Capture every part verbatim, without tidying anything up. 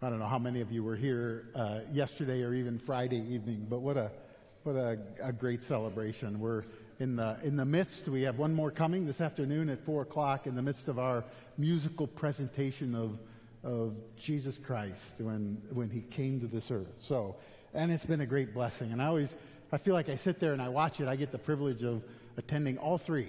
I don't know how many of you were here uh, yesterday or even Friday evening, but what a what a, a great celebration. We're in the in the midst. We have one more coming this afternoon at four o'clock. In the midst of our musical presentation of of Jesus Christ when when He came to this earth. So, and it's been a great blessing. And I always I feel like I sit there and I watch it. I get the privilege of attending all three.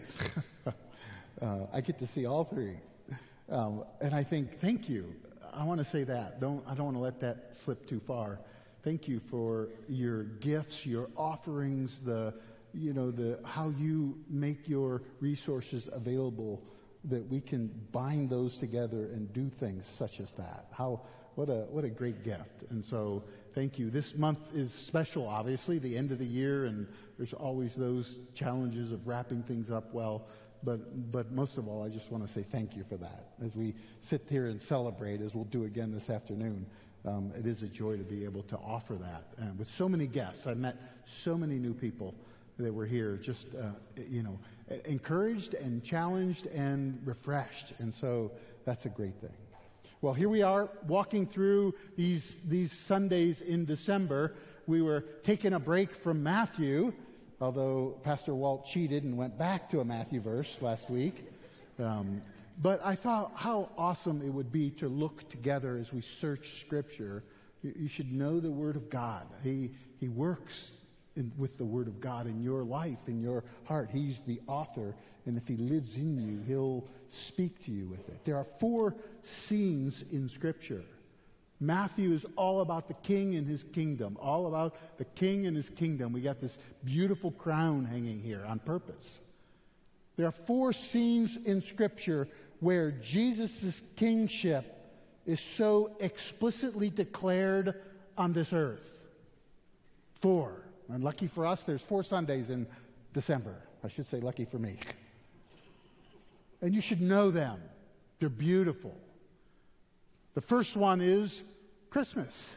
uh, I get to see all three, um, and I think thank you. I want to say that. Don't I don't want to let that slip too far. Thank you for your gifts, your offerings, the you know the how you make your resources available that we can bind those together and do things such as that. How what a what a great gift. And so thank you. This month is special, obviously, the end of the year, and there's always those challenges of wrapping things up well. But but most of all, I just want to say thank you for that. As we sit here and celebrate, as we'll do again this afternoon, um, it is a joy to be able to offer that. And with so many guests, I met so many new people that were here, just uh, you know, encouraged and challenged and refreshed. And so that's a great thing. Well, here we are walking through these these Sundays in December. We were taking a break from Matthew, although Pastor Walt cheated and went back to a Matthew verse last week. Um, but I thought how awesome it would be to look together as we search Scripture. You, you should know the Word of God. He, he works in, with the Word of God in your life, in your heart. He's the author, and if He lives in you, He'll speak to you with it. There are four scenes in Scripture. Matthew is all about the king and his kingdom, all about the king and his kingdom. We got this beautiful crown hanging here on purpose. There are four scenes in Scripture where Jesus' kingship is so explicitly declared on this earth. Four. And lucky for us, there's four Sundays in December. I should say lucky for me. And you should know them. They're beautiful. The first one is Christmas.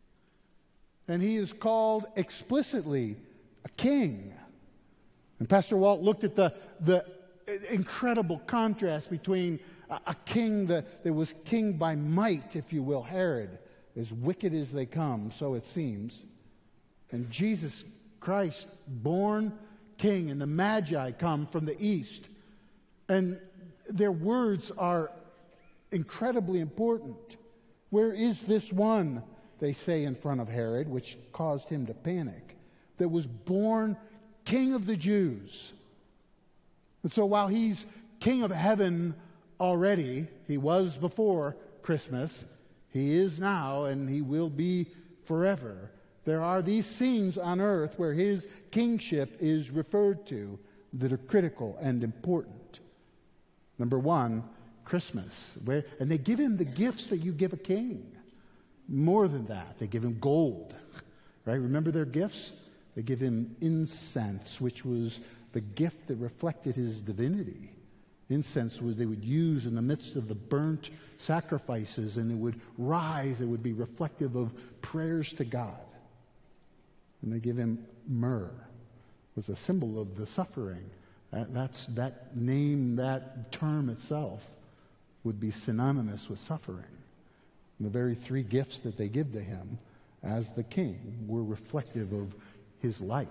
And He is called explicitly a king. And Pastor Walt looked at the, the incredible contrast between a, a king that, that was king by might, if you will, Herod, as wicked as they come, so it seems, and Jesus Christ, born king, and the Magi come from the east. And their words are incredibly important. Where is this one, they say in front of Herod, which caused him to panic, that was born King of the Jews? And so while He's King of heaven already, He was before Christmas, He is now, and He will be forever. There are these scenes on earth where His kingship is referred to that are critical and important. Number one, Christmas, where, and they give Him the gifts that you give a king. More than that, they give Him gold, right? Remember their gifts? They give Him incense, which was the gift that reflected His divinity. Incense was they would use in the midst of the burnt sacrifices, and it would rise. It would be reflective of prayers to God. And they give Him myrrh, was a symbol of the suffering. That, that's that name, that term itself, would be synonymous with suffering. And the very three gifts that they give to Him as the king were reflective of His life.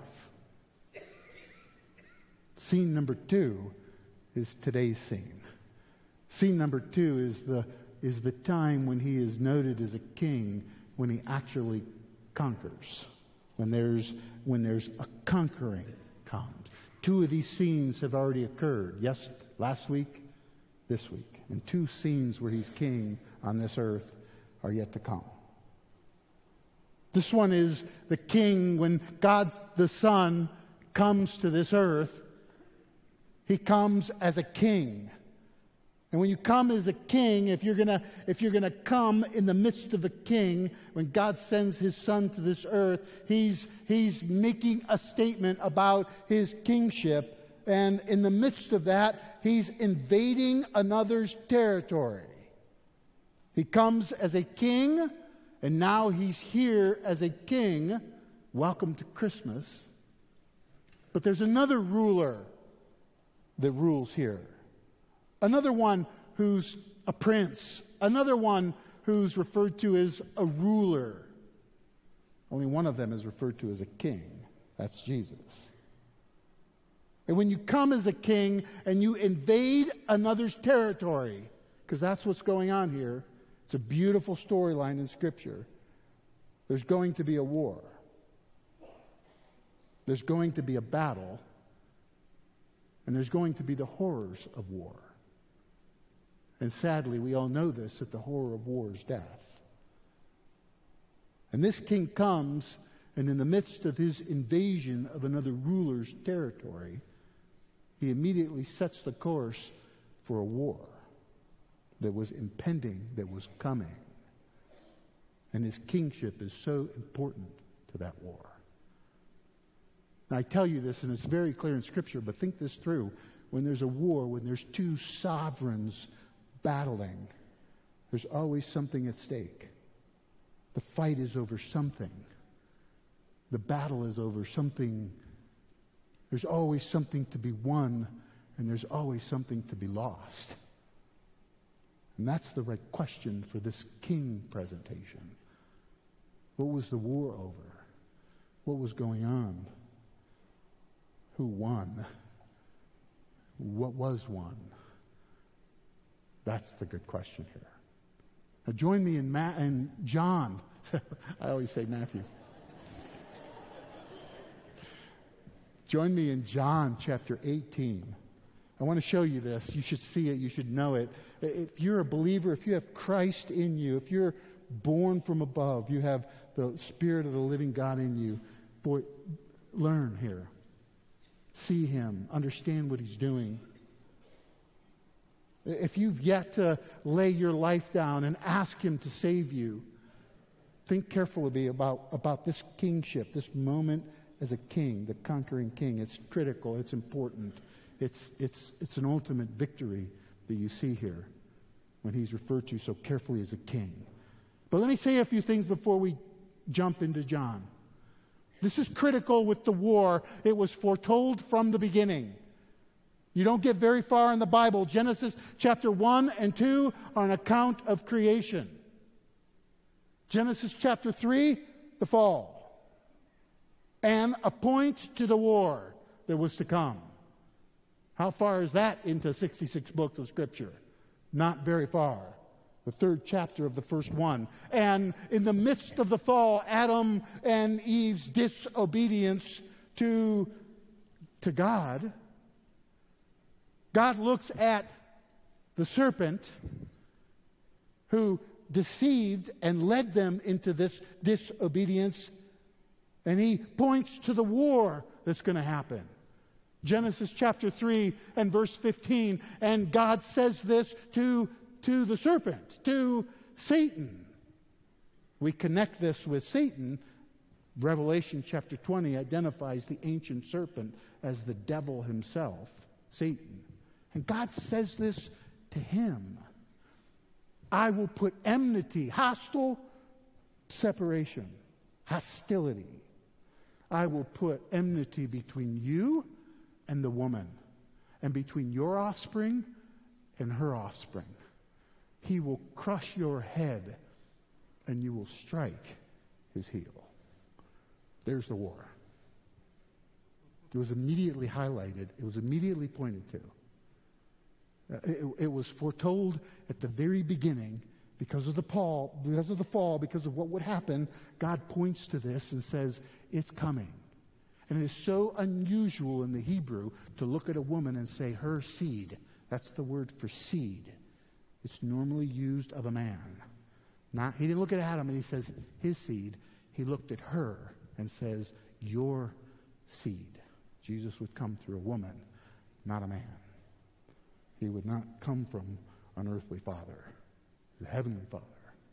Scene number two is today's scene. Scene number two is the, is the time when He is noted as a king, when He actually conquers, when there's, when there's a conquering comes. Two of these scenes have already occurred. Yes, last week, this week. And two scenes where He's king on this earth are yet to come. This one is the king when God the Son comes to this earth. He comes as a king. And when you come as a king, if you're gonna if you're gonna come in the midst of a king, when God sends His Son to this earth, he's he's making a statement about His kingship. And in the midst of that, He's invading another's territory. He comes as a king, and now He's here as a king. Welcome to Christmas. But there's another ruler that rules here. Another one who's a prince. Another one who's referred to as a ruler. Only one of them is referred to as a king. That's Jesus. And when you come as a king and you invade another's territory, because that's what's going on here, it's a beautiful storyline in Scripture. There's going to be a war. There's going to be a battle. And there's going to be the horrors of war. And sadly, we all know this, that the horror of war is death. And this king comes, and in the midst of his invasion of another ruler's territory, he immediately sets the course for a war that was impending, that was coming. And his kingship is so important to that war. Now, I tell you this, and it's very clear in Scripture, but think this through. When there's a war, when there's two sovereigns battling, there's always something at stake. The fight is over something. The battle is over something. There's always something to be won, and there's always something to be lost. And that's the right question for this king presentation. What was the war over? What was going on? Who won? What was won? That's the good question here. Now join me in, Ma- in John. I always say Matthew. Join me in John chapter eighteen. I want to show you this. You should see it. You should know it. If you're a believer, if you have Christ in you, if you're born from above, you have the Spirit of the living God in you, boy, learn here. See Him. Understand what He's doing. If you've yet to lay your life down and ask Him to save you, think carefully about, about this kingship, this moment as a king, the conquering king. It's critical. It's important. It's, it's, it's an ultimate victory that you see here when He's referred to so carefully as a king. But let me say a few things before we jump into John. This is critical with the war. It was foretold from the beginning. You don't get very far in the Bible. Genesis chapter one and two are an account of creation. Genesis chapter three, the fall. And a point to the war that was to come. How far is that into sixty-six books of Scripture? Not very far. The third chapter of the first one. And in the midst of the fall, Adam and Eve's disobedience to, to God, God looks at the serpent who deceived and led them into this disobedience, and He points to the war that's going to happen. Genesis chapter three and verse fifteen, and God says this to to the serpent, to Satan. We connect this with Satan. Revelation chapter twenty identifies the ancient serpent as the devil himself, Satan. And God says this to him. I will put enmity, hostile separation, hostility. I will put enmity between you and the woman, and between your offspring and her offspring. He will crush your head, and you will strike his heel. There's the war. It was immediately highlighted. It was immediately pointed to. Uh, it, it was foretold at the very beginning because of the fall, because of the fall, because of what would happen. God points to this and says, it's coming. And it is so unusual in the Hebrew to look at a woman and say, her seed. That's the word for seed. It's normally used of a man. Not, he didn't look at Adam and he says, his seed. He looked at her and says, your seed. Jesus would come through a woman, not a man. He would not come from an earthly father, the heavenly Father.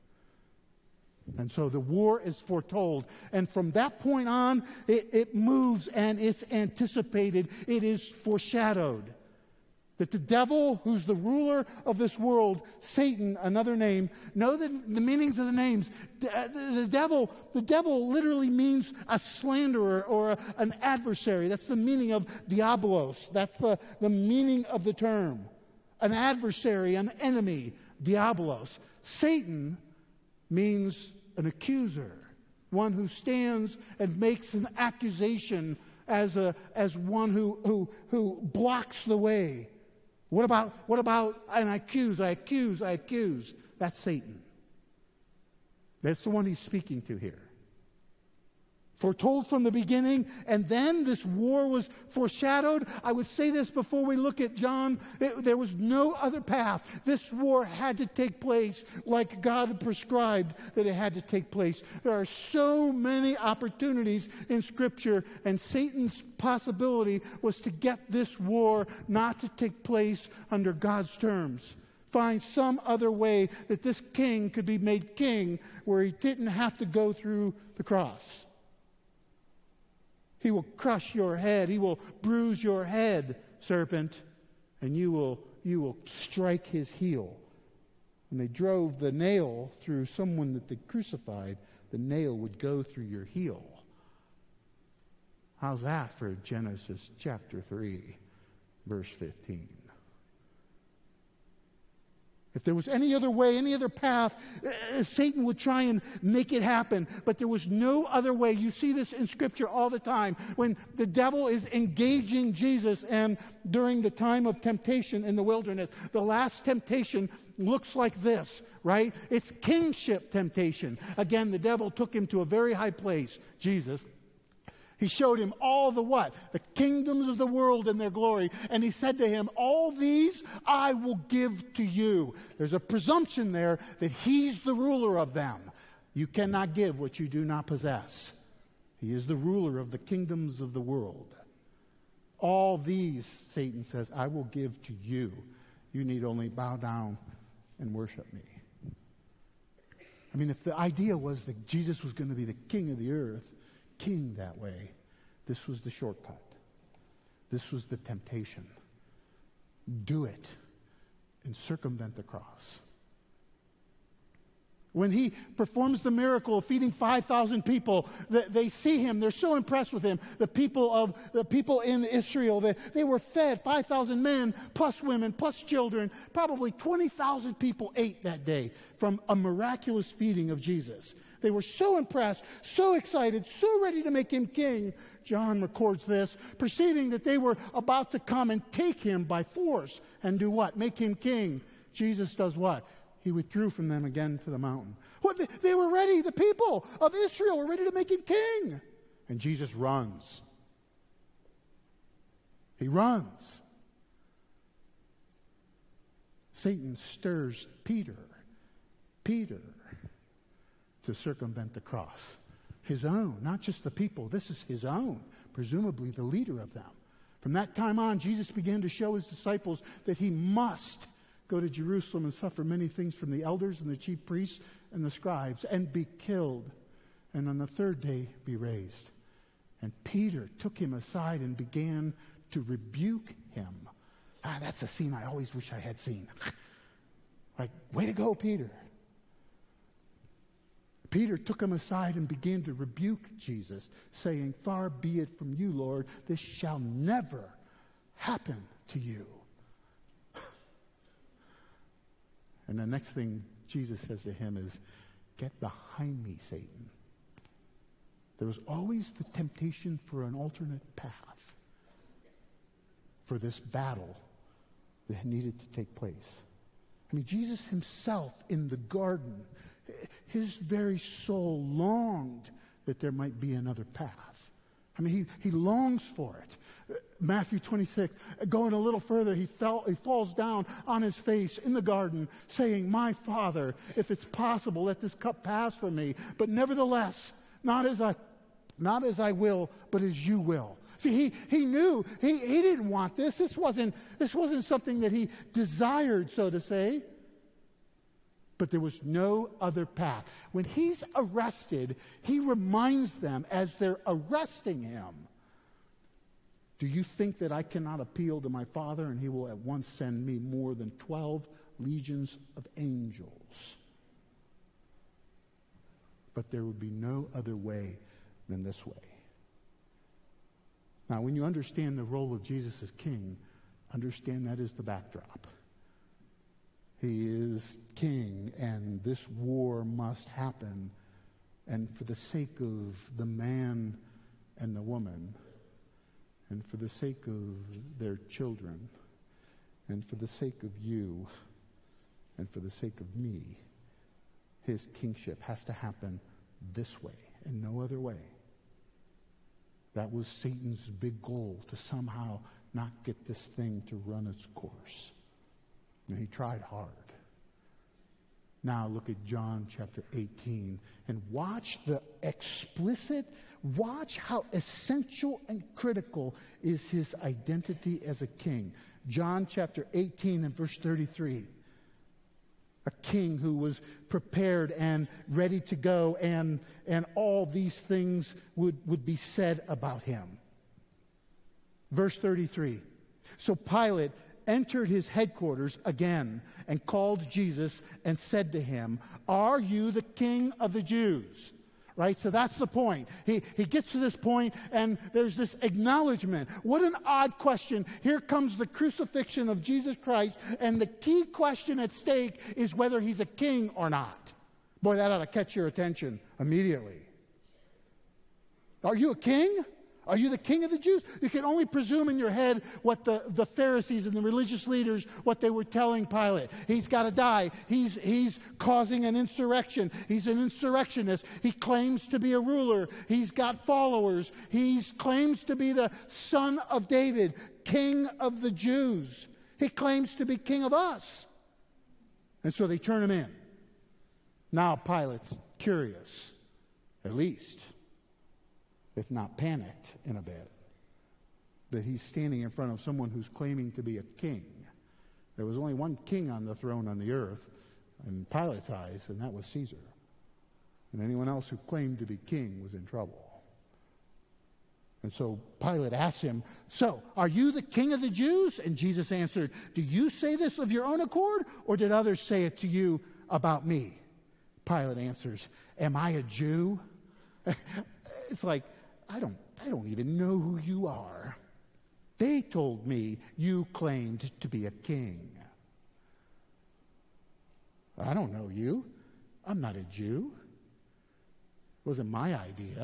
And so the war is foretold. And from that point on, it, it moves and it's anticipated. It is foreshadowed. That the devil, who's the ruler of this world, Satan, another name, know the, the meanings of the names. The, the, the devil, the devil literally means a slanderer or a, an adversary. That's the meaning of diabolos. That's the, the meaning of the term. An adversary, an enemy, diabolos. Satan means an accuser, one who stands and makes an accusation as a as one who who who blocks the way. What about what about and I accuse, I accuse, I accuse. That's Satan. That's the one he's speaking to here. Foretold from the beginning, and then this war was foreshadowed. I would say this before we look at John. It, there was no other path. This war had to take place like God had prescribed that it had to take place. There are so many opportunities in Scripture, and Satan's possibility was to get this war not to take place under God's terms. Find some other way that this king could be made king where he didn't have to go through the cross. He will crush your head. He will bruise your head, serpent, and you will, you will strike his heel. When they drove the nail through someone that they crucified, the nail would go through your heel. How's that for Genesis chapter three, verse fifteen? If there was any other way, any other path, uh, Satan would try and make it happen. But there was no other way. You see this in Scripture all the time. When the devil is engaging Jesus and during the time of temptation in the wilderness, the last temptation looks like this, right? It's kingship temptation. Again, the devil took him to a very high place, Jesus. He showed him all the what? The kingdoms of the world and their glory. And he said to him, all these I will give to you. There's a presumption there that he's the ruler of them. You cannot give what you do not possess. He is the ruler of the kingdoms of the world. All these, Satan says, I will give to you. You need only bow down and worship me. I mean, if the idea was that Jesus was going to be the king of the earth, king that way, this was the shortcut. This was the temptation. Do it and circumvent the cross. When he performs the miracle of feeding five thousand people, they see him. They're so impressed with him. The people of the people in Israel, they, they were fed five thousand men, plus women, plus children. Probably twenty thousand people ate that day from a miraculous feeding of Jesus. They were so impressed, so excited, so ready to make him king. John records this, perceiving that they were about to come and take him by force and do what? Make him king. Jesus does what? He withdrew from them again to the mountain. Well, they, they were ready. The people of Israel were ready to make him king. And Jesus runs. He runs. Satan stirs Peter. Peter to circumvent the cross. His own, not just the people. This is his own, presumably the leader of them. From that time on, Jesus began to show his disciples that he must go to Jerusalem and suffer many things from the elders and the chief priests and the scribes and be killed, and on the third day be raised. And Peter took him aside and began to rebuke him. Ah, that's a scene I always wish I had seen. Like, way to go, Peter. Peter took him aside and began to rebuke Jesus, saying, far be it from you, Lord, this shall never happen to you. And the next thing Jesus says to him is, get behind me, Satan. There was always the temptation for an alternate path for this battle that needed to take place. I mean, Jesus himself in the garden, his very soul longed that there might be another path. I mean, he, he longs for it. Matthew twenty-six, going a little further, he, fell, he falls down on his face in the garden, saying, my Father, if it's possible, let this cup pass from me. But nevertheless, not as I, not as I will, but as you will. See, he, he knew, he, he didn't want this. This wasn't, this wasn't something that he desired, so to say. But there was no other path. When he's arrested, he reminds them as they're arresting him, do you think that I cannot appeal to my Father and he will at once send me more than twelve legions of angels? But there would be no other way than this way. Now, when you understand the role of Jesus as king, understand that is the backdrop. He is king, and this war must happen. And for the sake of the man and the woman, and for the sake of their children, and for the sake of you, and for the sake of me, his kingship has to happen this way and no other way. That was Satan's big goal, to somehow not get this thing to run its course. And he tried hard. Now look at John chapter eighteen and watch the explicit, watch how essential and critical is his identity as a king. John chapter eighteen and verse thirty-three. A king who was prepared and ready to go, and, and all these things would, would be said about him. Verse thirty-three. So Pilate entered his headquarters again and called Jesus and said to him, "Are you the king of the Jews?" Right? So that's the point. He, he gets to this point, and there's this acknowledgement. What an odd question. Here comes the crucifixion of Jesus Christ, and the key question at stake is whether he's a king or not. Boy, that ought to catch your attention immediately. Are you a king? Are you the king of the Jews? You can only presume in your head what the, the Pharisees and the religious leaders, what they were telling Pilate. He's got to die. He's, he's causing an insurrection. He's an insurrectionist. He claims to be a ruler. He's got followers. He claims to be the son of David, king of the Jews. He claims to be king of us. And so they turn him in. Now Pilate's curious, at least, if not panicked in a bit, that he's standing in front of someone who's claiming to be a king. There was only one king on the throne on the earth in Pilate's eyes, and that was Caesar. And anyone else who claimed to be king was in trouble. And so Pilate asked him, "So, are you the king of the Jews?" And Jesus answered, "Do you say this of your own accord, or did others say it to you about me?" Pilate answers, "Am I a Jew?" It's like, I don't, I don't even know who you are. They told me you claimed to be a king. I don't know you. I'm not a Jew. It wasn't my idea.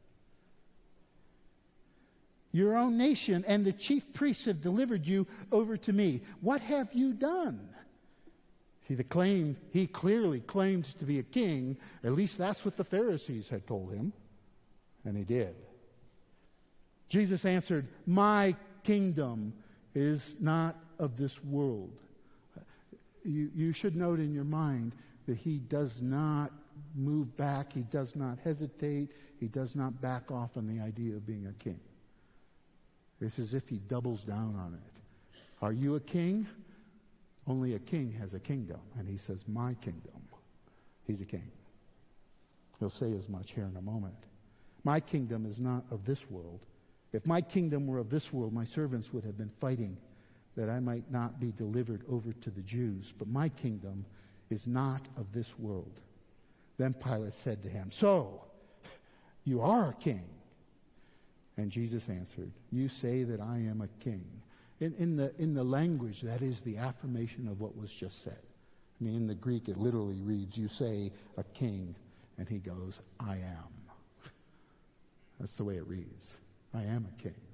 Your own nation and the chief priests have delivered you over to me. What have you done? See, the claim, he clearly claimed to be a king. At least that's what the Pharisees had told him. And he did. Jesus answered, "My kingdom is not of this world." You, you should note in your mind that he does not move back. He does not hesitate. He does not back off on the idea of being a king. It's as if he doubles down on it. Are you a king? Only a king has a kingdom. And he says, "My kingdom." He's a king. He'll say as much here in a moment. My kingdom is not of this world. If my kingdom were of this world, my servants would have been fighting that I might not be delivered over to the Jews. But my kingdom is not of this world. Then Pilate said to him, "So, you are a king." And Jesus answered, "You say that I am a king." In, in, the, in the language, that is the affirmation of what was just said. I mean, in the Greek, it literally reads, "You say a king," and he goes, "I am." That's the way it reads. I am a king.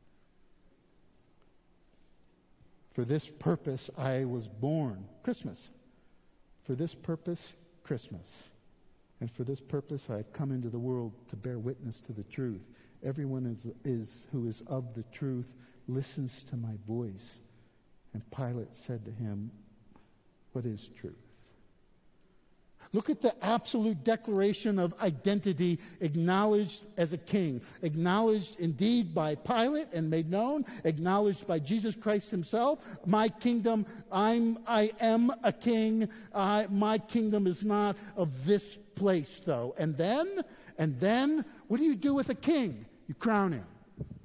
For this purpose I was born. Christmas. For this purpose, Christmas. And for this purpose I have come into the world to bear witness to the truth. Everyone is, is who is of the truth listens to my voice. And Pilate said to him, "What is truth?" Look at the absolute declaration of identity acknowledged as a king. Acknowledged indeed by Pilate and made known. Acknowledged by Jesus Christ himself. My kingdom, I'm, I am a king. I, my kingdom is not of this place, though. And then, and then, what do you do with a king? You crown him.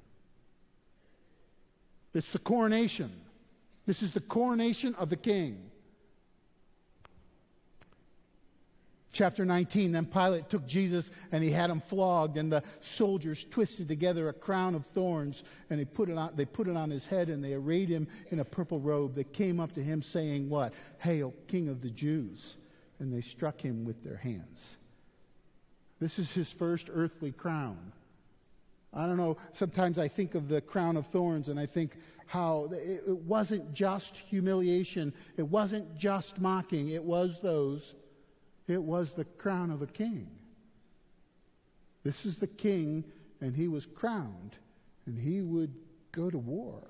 It's the coronation. This is the coronation of the king. Chapter nineteen, then Pilate took Jesus and he had him flogged, and the soldiers twisted together a crown of thorns, and they put it on, they put it on his head, and they arrayed him in a purple robe. They came up to him saying, what? Hail, King of the Jews. And they struck him with their hands. This is his first earthly crown. I don't know, sometimes I think of the crown of thorns and I think how it, it wasn't just humiliation. It wasn't just mocking. It was those It was the crown of a king. This is the king, and he was crowned, and he would go to war.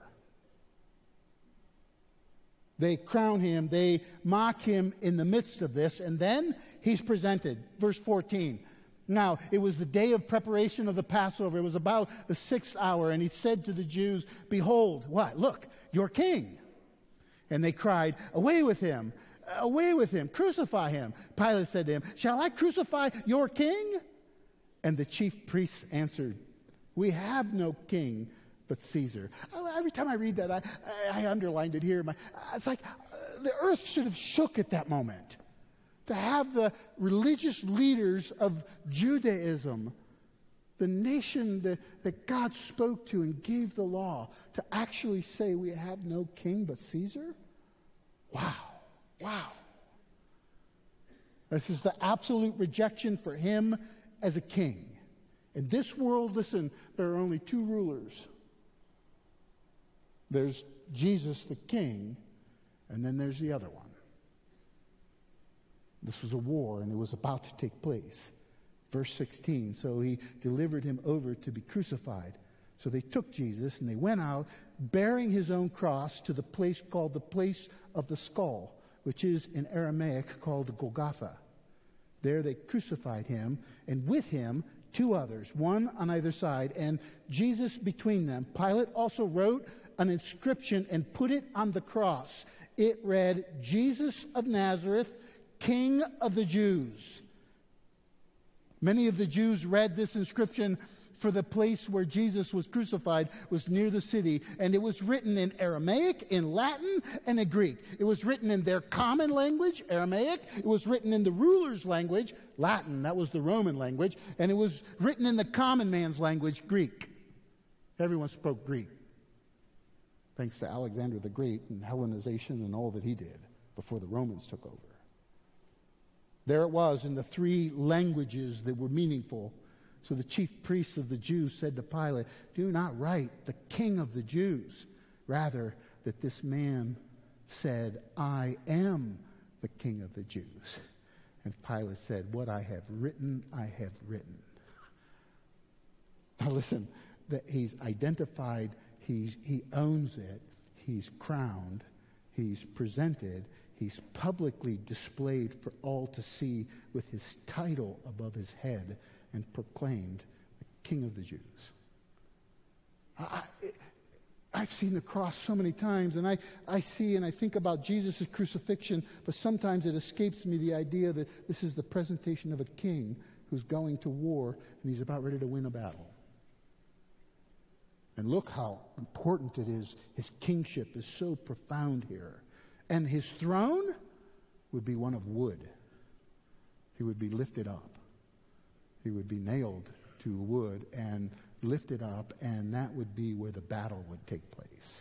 They crown him, they mock him in the midst of this, and then he's presented. Verse fourteen. Now, it was the day of preparation of the Passover. It was about the sixth hour, and he said to the Jews, behold, what? Look, your king. And they cried, away with him. Away with him, crucify him. Pilate said to him, shall I crucify your king? And the chief priests answered, we have no king but Caesar. Every time I read that, I, I underlined it here. My, it's like uh, the earth should have shook at that moment. To have the religious leaders of Judaism, the nation that, that God spoke to and gave the law, to actually say we have no king but Caesar? Wow. Wow. This is the absolute rejection for him as a king. In this world, listen, there are only two rulers. There's Jesus the king, and then there's the other one. This was a war, and it was about to take place. Verse sixteen, so he delivered him over to be crucified. So they took Jesus, and they went out, bearing his own cross to the place called the place of the skull, which is in Aramaic called Golgotha. There they crucified him, and with him two others, one on either side, and Jesus between them. Pilate also wrote an inscription and put it on the cross. It read, Jesus of Nazareth, King of the Jews. Many of the Jews read this inscription, for the place where Jesus was crucified was near the city, and it was written in Aramaic, in Latin, and in Greek. It was written in their common language, Aramaic. It was written in the ruler's language, Latin. That was the Roman language. And it was written in the common man's language, Greek. Everyone spoke Greek, thanks to Alexander the Great and Hellenization and all that he did before the Romans took over. There it was in the three languages that were meaningful. So the chief priests of the Jews said to Pilate, do not write the King of the Jews. Rather, that this man said, I am the King of the Jews. And Pilate said, what I have written, I have written. Now listen, that he's identified, he's, he owns it, he's crowned, he's presented, he's publicly displayed for all to see with his title above his head, and proclaimed the King of the Jews. I, I've seen the cross so many times, and I, I see and I think about Jesus' crucifixion, but sometimes it escapes me the idea that this is the presentation of a king who's going to war, and he's about ready to win a battle. And look how important it is. His kingship is so profound here. And his throne would be one of wood. He would be lifted up. He would be nailed to wood and lifted up, and that would be where the battle would take place.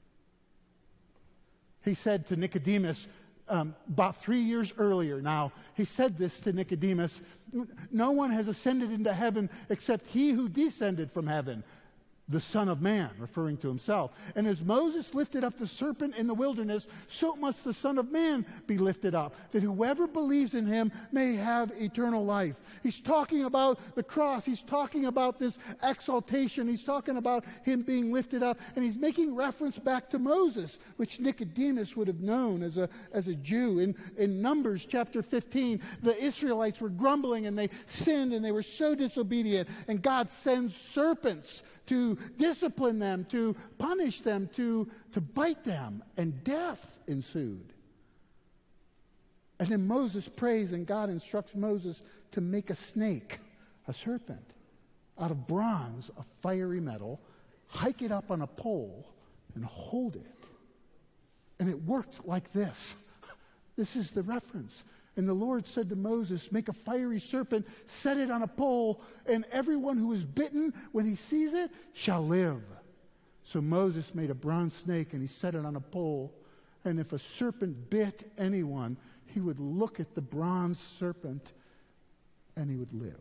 He said to Nicodemus, um, about three years earlier now, he said this to Nicodemus, no one has ascended into heaven except he who descended from heaven, the Son of Man, referring to himself. And as Moses lifted up the serpent in the wilderness, so must the Son of Man be lifted up, that whoever believes in him may have eternal life. He's talking about the cross. He's talking about this exaltation. He's talking about him being lifted up. And he's making reference back to Moses, which Nicodemus would have known as a, as a Jew. In, in Numbers chapter fifteen, the Israelites were grumbling and they sinned and they were so disobedient. And God sends serpents to discipline them, to punish them, to, to bite them, and death ensued. And then Moses prays, and God instructs Moses to make a snake, a serpent, out of bronze, a fiery metal, hike it up on a pole, and hold it. And it worked like this. This is the reference. And the Lord said to Moses, make a fiery serpent, set it on a pole, and everyone who is bitten, when he sees it, shall live. So Moses made a bronze snake, and he set it on a pole. And if a serpent bit anyone, he would look at the bronze serpent, and he would live.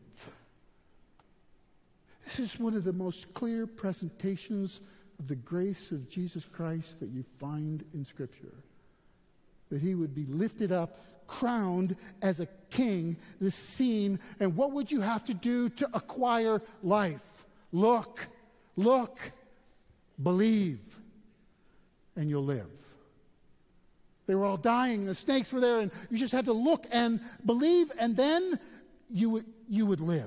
This is one of the most clear presentations of the grace of Jesus Christ that you find in Scripture. That he would be lifted up, crowned as a king, this scene. And what would you have to do to acquire life? Look, look, believe, and you'll live. They were all dying. The snakes were there, and you just had to look and believe, and then you would, you would live.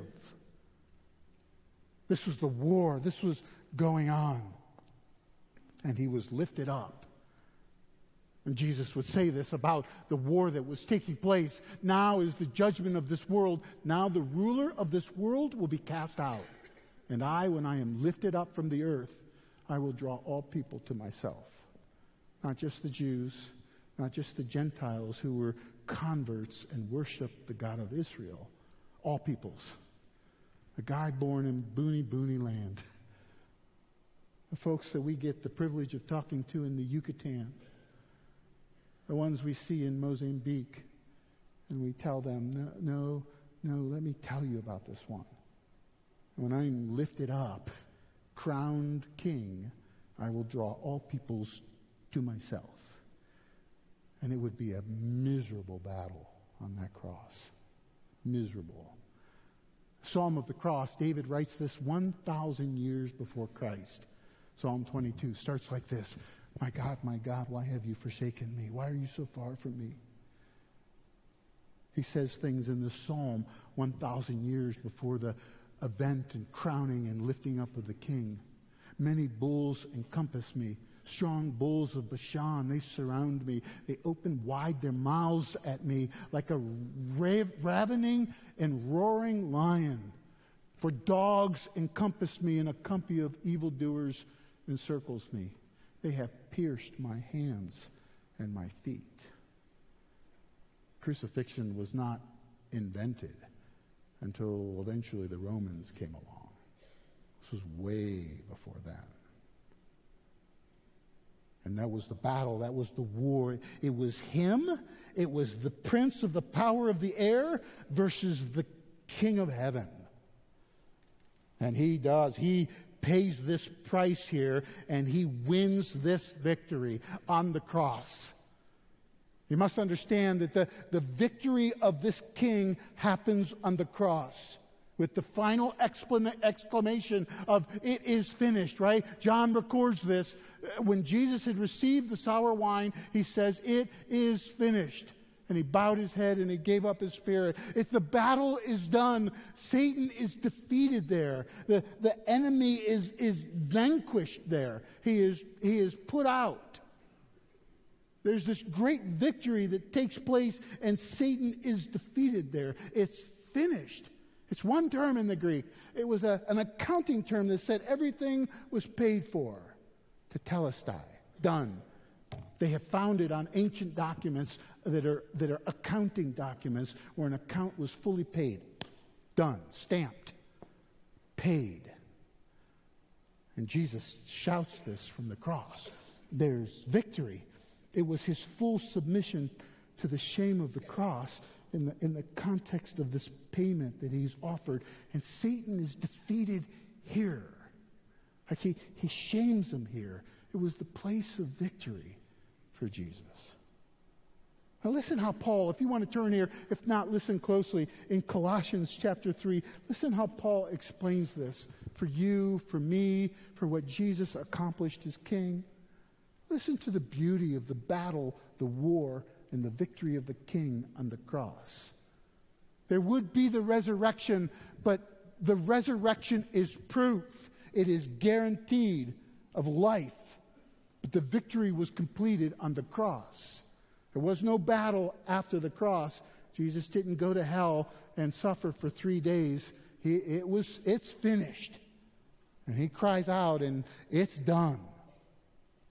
This was the war. This was going on. And he was lifted up. And Jesus would say this about the war that was taking place. Now is the judgment of this world. Now the ruler of this world will be cast out. And I, when I am lifted up from the earth, I will draw all people to myself. Not just the Jews, not just the Gentiles who were converts and worshiped the God of Israel. All peoples. A guy born in boony, boony land. The folks that we get the privilege of talking to in the Yucatan. The ones we see in Mozambique. And we tell them, no, no, no, let me tell you about this one. When I'm lifted up, crowned king, I will draw all peoples to myself. And it would be a miserable battle on that cross. Miserable. Psalm of the Cross, David writes this one thousand years before Christ. Psalm twenty-two starts like this. My God, my God, why have you forsaken me? Why are you so far from me? He says things in this psalm one thousand years before the event and crowning and lifting up of the king. Many bulls encompass me. Strong bulls of Bashan, they surround me. They open wide their mouths at me like a rav- ravening and roaring lion. For dogs encompass me, and a company of evildoers encircles me. They have pierced my hands and my feet. Crucifixion was not invented until eventually the Romans came along. This was way before that. And that was the battle. That was the war. It was him. It was the prince of the power of the air versus the king of heaven. And he does. He pays this price here, and he wins this victory on the cross. You must understand that the, the victory of this king happens on the cross. With the final exclamation of, it is finished, right? John records this. When Jesus had received the sour wine, he says, it is finished. And he bowed his head and he gave up his spirit. If the battle is done, Satan is defeated there. The, the enemy is, is vanquished there. He is, he is put out. There's this great victory that takes place, and Satan is defeated there. It's finished. It's one term in the Greek. It was a, an accounting term that said everything was paid for. Tetelestai, done. They have found it on ancient documents that are, that are accounting documents where an account was fully paid. Done, stamped, paid. And Jesus shouts this from the cross. There's victory. It was his full submission to the shame of the cross in the, in the context of this payment that he's offered. And Satan is defeated here. Like he, he shames him here. It was the place of victory for Jesus. Now listen how Paul, if you want to turn here, if not, listen closely. In Colossians chapter three, listen how Paul explains this for you, for me, for what Jesus accomplished as king. Listen to the beauty of the battle, the war, and the victory of the king on the cross. There would be the resurrection, but the resurrection is proof. It is guaranteed of life. But the victory was completed on the cross. There was no battle after the cross. Jesus didn't go to hell and suffer for three days. He, it was, it's finished. And he cries out, and it's done.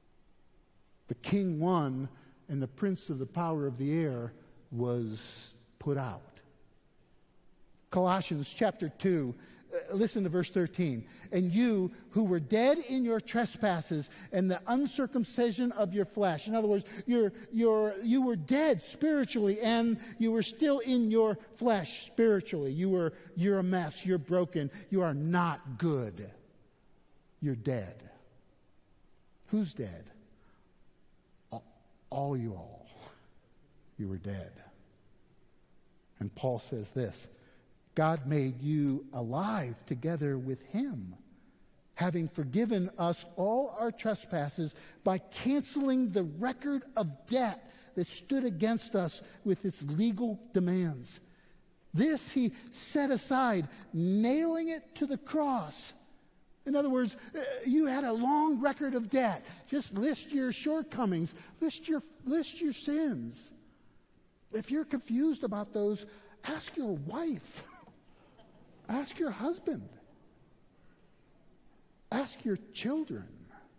The king won, and the prince of the power of the air was put out. Colossians chapter two, uh, listen to verse thirteen. And you who were dead in your trespasses and the uncircumcision of your flesh. In other words, you're, you're, you were dead spiritually and you were still in your flesh spiritually. You were, you're a mess. You're broken. You are not good. You're dead. Who's dead? All, all you all. You were dead. And Paul says this, God made you alive together with him, having forgiven us all our trespasses by canceling the record of debt that stood against us with its legal demands. This he set aside, nailing it to the cross. In other words, you had a long record of debt. Just list your shortcomings. List your, list your sins. If you're confused about those, ask your wife. Ask your husband. Ask your children.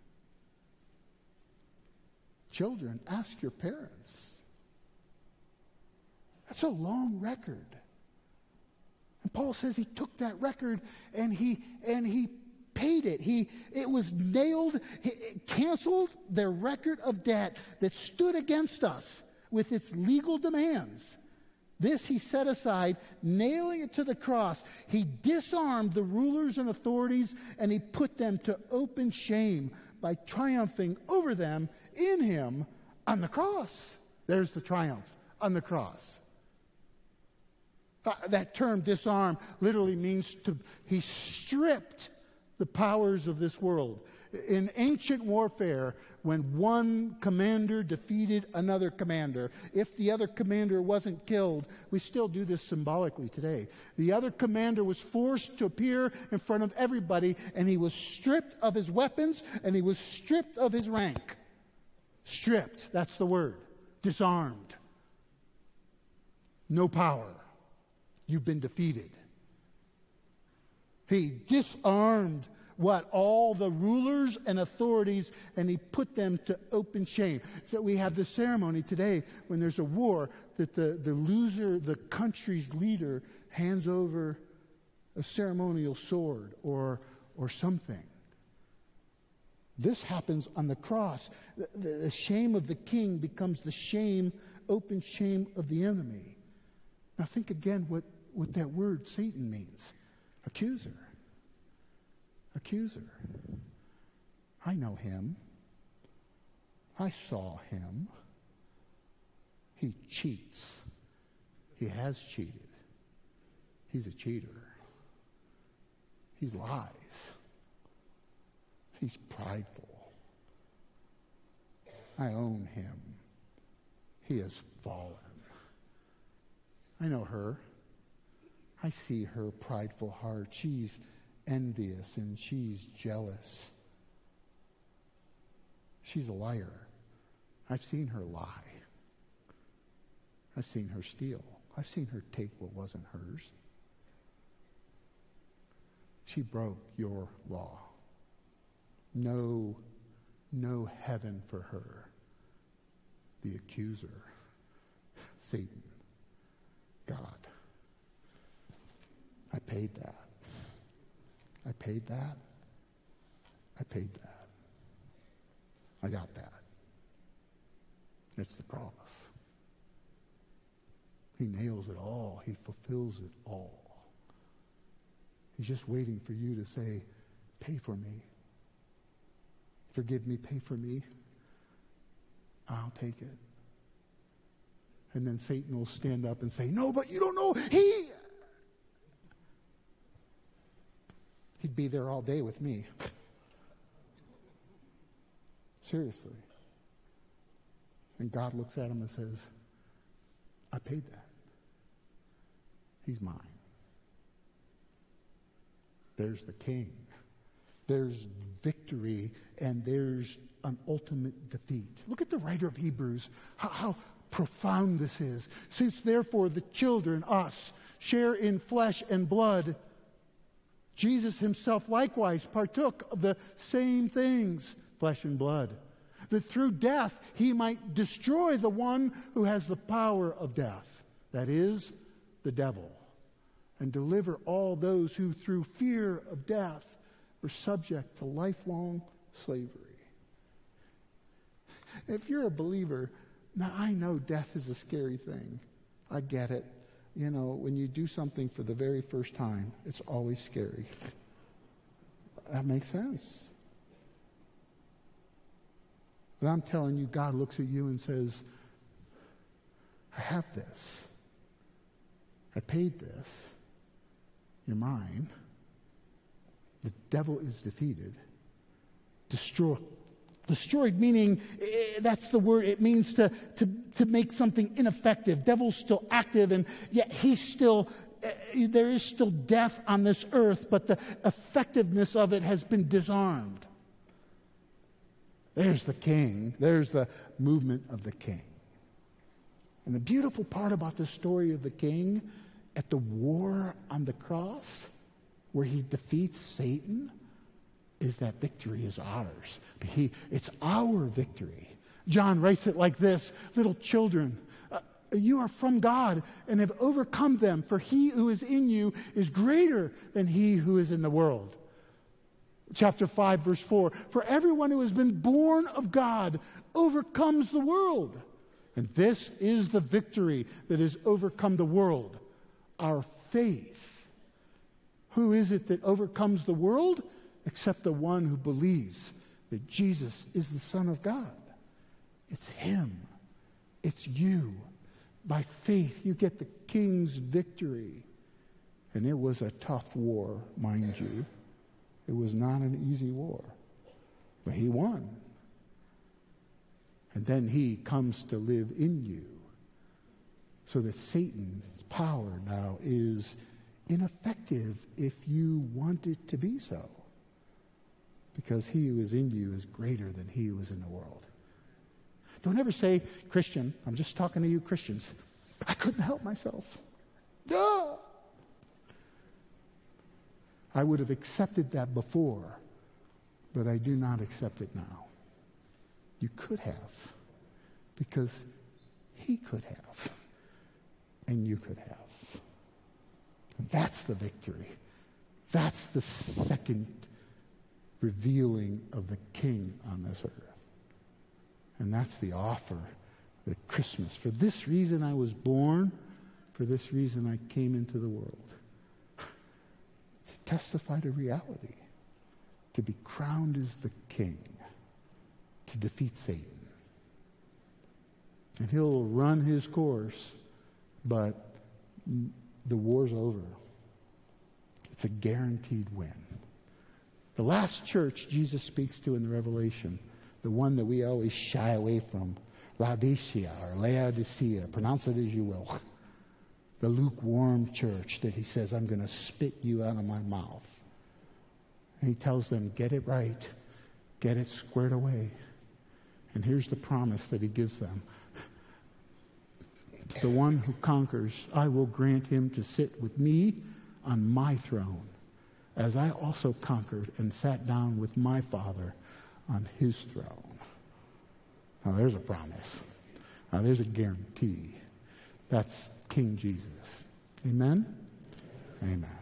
Children, ask your parents. That's a long record. And Paul says he took that record and he and he paid it. He it was nailed, it canceled their record of debt that stood against us with its legal demands. This he set aside, nailing it to the cross. He disarmed the rulers and authorities, and he put them to open shame by triumphing over them in him on the cross. There's the triumph, on the cross. Uh, that term, disarm, literally means to, he stripped the powers of this world. In ancient warfare, when one commander defeated another commander, if the other commander wasn't killed, we still do this symbolically today. The other commander was forced to appear in front of everybody, and he was stripped of his weapons, and he was stripped of his rank. Stripped, that's the word. Disarmed. No power. You've been defeated. He disarmed what? All the rulers and authorities, and he put them to open shame. So we have this ceremony today when there's a war that the, the loser, the country's leader, hands over a ceremonial sword or, or something. This happens on the cross. The, the, the shame of the king becomes the shame, open shame of the enemy. Now think again what, what that word Satan means. Accuser. Accuser. I know him. I saw him. He cheats. He has cheated. He's a cheater. He lies. He's prideful. I own him. He has fallen. I know her. I see her prideful heart. She's envious and she's jealous. She's a liar. I've seen her lie. I've seen her steal. I've seen her take what wasn't hers. She broke your law. No, no heaven for her. The accuser, Satan, God. I paid that. I paid that. I paid that. I got that. It's the cross. He nails it all. He fulfills it all. He's just waiting for you to say, pay for me. Forgive me, pay for me. I'll take it. And then Satan will stand up and say, no, but you don't know. He... He'd be there all day with me. Seriously. And God looks at him and says, I paid that. He's mine. There's the king. There's victory, and there's an ultimate defeat. Look at the writer of Hebrews, how, how profound this is. Since therefore the children, us, share in flesh and blood, Jesus himself likewise partook of the same things, flesh and blood, that through death he might destroy the one who has the power of death, that is, the devil, and deliver all those who through fear of death were subject to lifelong slavery. If you're a believer, now I know death is a scary thing. I get it. You know, when you do something for the very first time, it's always scary. That makes sense. But I'm telling you, God looks at you and says, I have this. I paid this. You're mine. The devil is defeated. Destroy, destroyed meaning, eh, that's the word, it means to, to, to make something ineffective. Devil's still active, and yet he's still, uh, there is still death on this earth, but the effectiveness of it has been disarmed. There's the king. There's the movement of the king. And the beautiful part about the story of the king at the war on the cross, where he defeats Satan, is that victory is ours. He, it's our victory. John writes it like this: little children, uh, you are from God and have overcome them, for he who is in you is greater than he who is in the world. Chapter five, verse four, for everyone who has been born of God overcomes the world. And this is the victory that has overcome the world, our faith. Who is it that overcomes the world? Except the one who believes that Jesus is the Son of God. It's him. It's you. By faith, you get the king's victory. And it was a tough war, mind you. It was not an easy war. But he won. And then he comes to live in you. So that Satan's power now is ineffective if you want it to be so. Because he who is in you is greater than he who is in the world. Don't ever say, Christian, I'm just talking to you Christians, I couldn't help myself. Duh! I would have accepted that before, but I do not accept it now. You could have, because he could have, and you could have. And that's the victory. That's the second revealing of the King on this earth. And that's the offer, the Christmas. For this reason I was born, for this reason I came into the world. To testify to reality, to be crowned as the King, to defeat Satan. And he'll run his course, but the war's over. It's a guaranteed win. The last church Jesus speaks to in the Revelation, the one that we always shy away from, Laodicea or Laodicea, pronounce it as you will. The lukewarm church that he says, I'm going to spit you out of my mouth. And he tells them, get it right. Get it squared away. And here's the promise that he gives them. To the one who conquers, I will grant him to sit with me on my throne, as I also conquered and sat down with my Father on his throne. Now there's a promise. Now there's a guarantee. That's King Jesus. Amen? Amen.